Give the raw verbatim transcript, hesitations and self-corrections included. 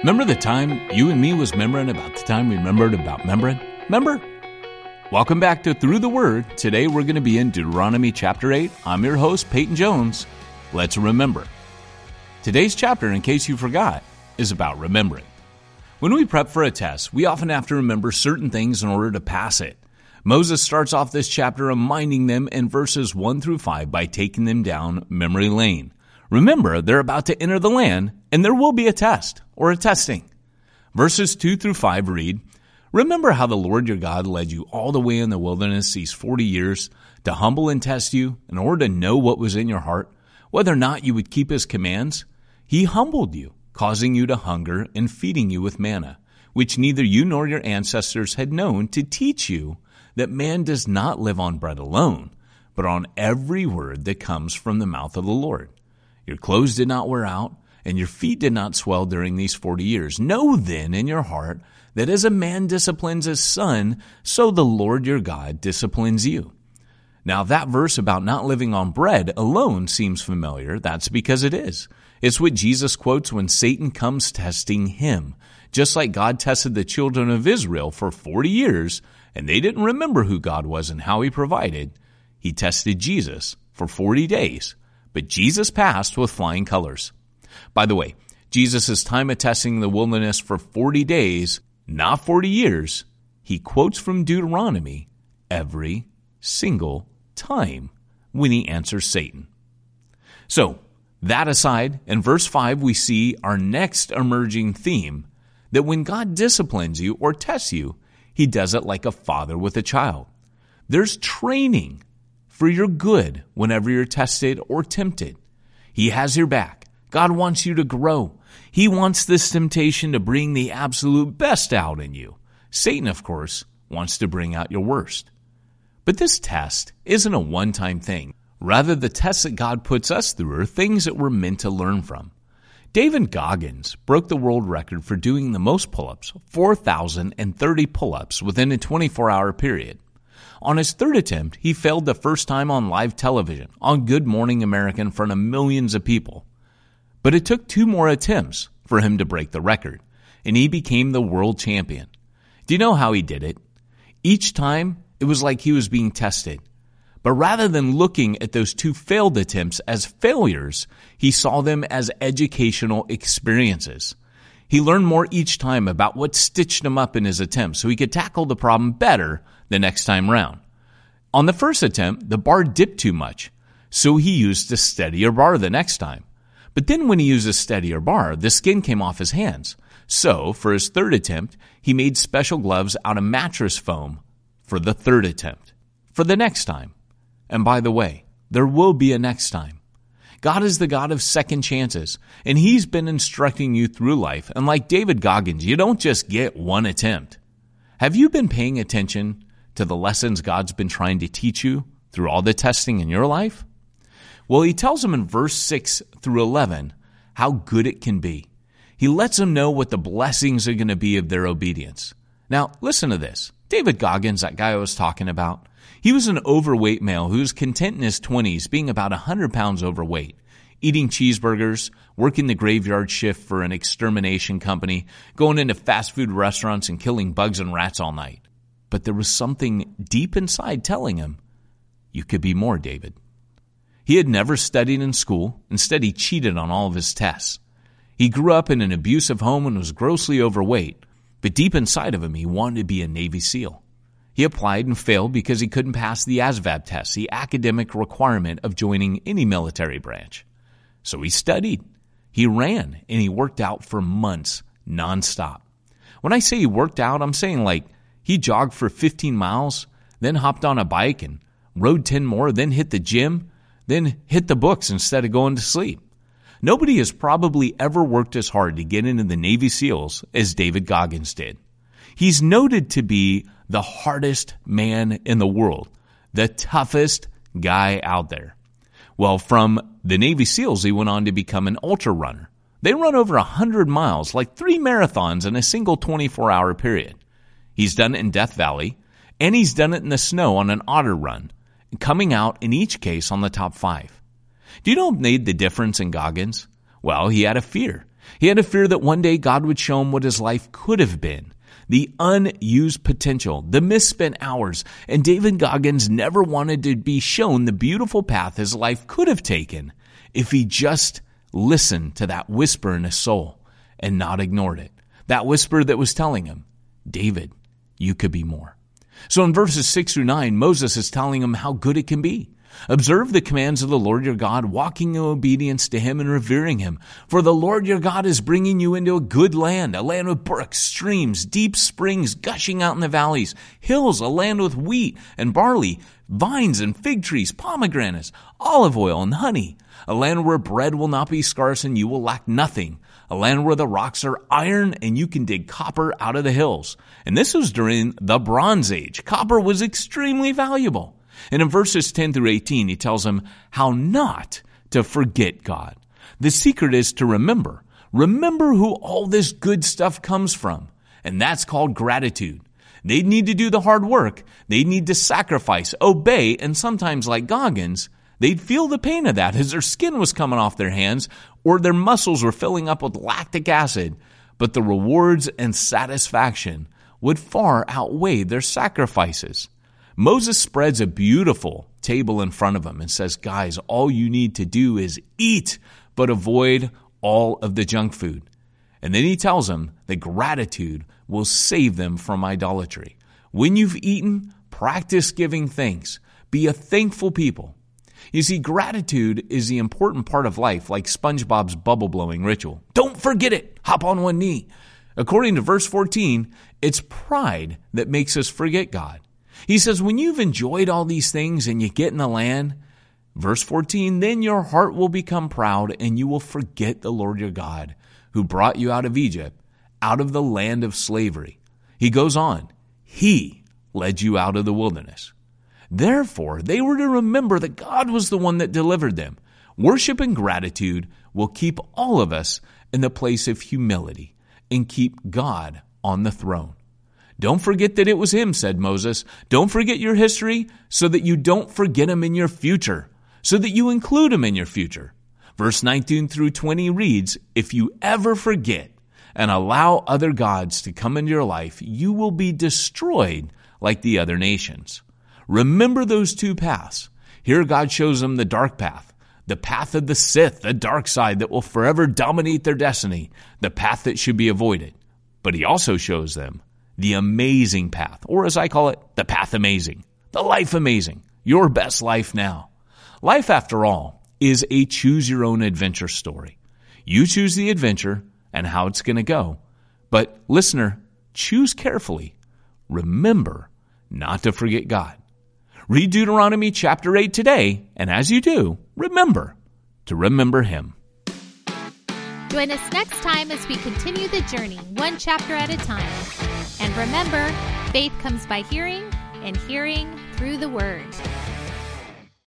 Remember the time you and me was membering about the time we remembered about membering? Remember? Welcome back to Through the Word. Today we're going to be in Deuteronomy chapter eight. I'm your host, Peyton Jones. Let's remember. Today's chapter, in case you forgot, is about remembering. When we prep for a test, we often have to remember certain things in order to pass it. Moses starts off this chapter reminding them in verses one through five by taking them down memory lane. Remember, they're about to enter the land, and there will be a test, or a testing. Verses two through five read, "Remember how the Lord your God led you all the way in the wilderness these forty years to humble and test you in order to know what was in your heart, whether or not you would keep his commands? He humbled you, causing you to hunger and feeding you with manna, which neither you nor your ancestors had known, to teach you that man does not live on bread alone, but on every word that comes from the mouth of the Lord. Your clothes did not wear out, and your feet did not swell during these forty years. Know then in your heart that as a man disciplines his son, so the Lord your God disciplines you." Now, that verse about not living on bread alone seems familiar. That's because it is. It's what Jesus quotes when Satan comes testing him. Just like God tested the children of Israel for forty years, and they didn't remember who God was and how he provided, he tested Jesus for forty days. But Jesus passed with flying colors. By the way, Jesus' time of testing the wilderness for forty days, not forty years, he quotes from Deuteronomy every single time when he answers Satan. So, that aside, in verse five, we see our next emerging theme, that when God disciplines you or tests you, he does it like a father with a child. There's training for your good whenever you're tested or tempted. He has your back. God wants you to grow. He wants this temptation to bring the absolute best out in you. Satan, of course, wants to bring out your worst. But this test isn't a one-time thing. Rather, the tests that God puts us through are things that we're meant to learn from. David Goggins broke the world record for doing the most pull-ups, four thousand thirty pull-ups within a twenty-four hour period. On his third attempt, he failed the first time on live television on Good Morning America in front of millions of people. But it took two more attempts for him to break the record, and he became the world champion. Do you know how he did it? Each time, it was like he was being tested. But rather than looking at those two failed attempts as failures, he saw them as educational experiences. He learned more each time about what stitched him up in his attempt so he could tackle the problem better the next time round. On the first attempt, the bar dipped too much, so he used a steadier bar the next time. But then when he used a steadier bar, the skin came off his hands. So, for his third attempt, he made special gloves out of mattress foam for the third attempt, for the next time. And by the way, there will be a next time. God is the God of second chances, and he's been instructing you through life. And like David Goggins, you don't just get one attempt. Have you been paying attention to the lessons God's been trying to teach you through all the testing in your life? Well, he tells them in verse six through eleven how good it can be. He lets them know what the blessings are going to be of their obedience. Now, listen to this. David Goggins, that guy I was talking about, he was an overweight male who was content in his twenties being about one hundred pounds overweight, eating cheeseburgers, working the graveyard shift for an extermination company, going into fast food restaurants and killing bugs and rats all night. But there was something deep inside telling him, you could be more, David. He had never studied in school. Instead, he cheated on all of his tests. He grew up in an abusive home and was grossly overweight, but deep inside of him, he wanted to be a Navy SEAL. He applied and failed because he couldn't pass the A S V A B test, the academic requirement of joining any military branch. So he studied, he ran, and he worked out for months nonstop. When I say he worked out, I'm saying like he jogged for fifteen miles, then hopped on a bike and rode ten more, then hit the gym, then hit the books instead of going to sleep. Nobody has probably ever worked as hard to get into the Navy SEALs as David Goggins did. He's noted to be the hardest man in the world, the toughest guy out there. Well, from the Navy SEALs, he went on to become an ultra runner. They run over one hundred miles, like three marathons in a single twenty-four hour period. He's done it in Death Valley, and he's done it in the snow on an otter run, coming out in each case on the top five. Do you know what made the difference in Goggins? Well, he had a fear. He had a fear that one day God would show him what his life could have been, the unused potential, the misspent hours, and David Goggins never wanted to be shown the beautiful path his life could have taken if he just listened to that whisper in his soul and not ignored it. That whisper that was telling him, David, you could be more. So in verses six through nine, Moses is telling him how good it can be. Observe the commands of the Lord your God, walking in obedience to him and revering him. For the Lord your God is bringing you into a good land, a land with brooks, streams, deep springs gushing out in the valleys, hills, a land with wheat and barley, vines and fig trees, pomegranates, olive oil and honey, a land where bread will not be scarce and you will lack nothing, a land where the rocks are iron and you can dig copper out of the hills. And this was during the Bronze Age. Copper was extremely valuable. And in verses ten through eighteen, he tells them how not to forget God. The secret is to remember. Remember who all this good stuff comes from. And that's called gratitude. They'd need to do the hard work. They'd need to sacrifice, obey, and sometimes, like Goggins, they'd feel the pain of that as their skin was coming off their hands or their muscles were filling up with lactic acid. But the rewards and satisfaction would far outweigh their sacrifices. Moses spreads a beautiful table in front of him and says, guys, all you need to do is eat, but avoid all of the junk food. And then he tells them that gratitude will save them from idolatry. When you've eaten, practice giving thanks. Be a thankful people. You see, gratitude is the important part of life, like SpongeBob's bubble blowing ritual. Don't forget it. Hop on one knee. According to verse fourteen, it's pride that makes us forget God. He says, when you've enjoyed all these things and you get in the land, verse fourteen, then your heart will become proud and you will forget the Lord your God who brought you out of Egypt, out of the land of slavery. He goes on, he led you out of the wilderness. Therefore, they were to remember that God was the one that delivered them. Worship and gratitude will keep all of us in the place of humility and keep God on the throne. Don't forget that it was him, said Moses. Don't forget your history so that you don't forget him in your future, so that you include him in your future. Verse nineteen through twenty reads, if you ever forget and allow other gods to come into your life, you will be destroyed like the other nations. Remember those two paths. Here God shows them the dark path, the path of the Sith, the dark side that will forever dominate their destiny, the path that should be avoided. But he also shows them the amazing path, or as I call it, the path amazing, the life amazing, your best life now. Life, after all, is a choose-your-own-adventure story. You choose the adventure and how it's going to go. But, listener, choose carefully. Remember not to forget God. Read Deuteronomy chapter eight today, and as you do, remember to remember him. Join us next time as we continue the journey, one chapter at a time. And remember, faith comes by hearing, and hearing through the Word.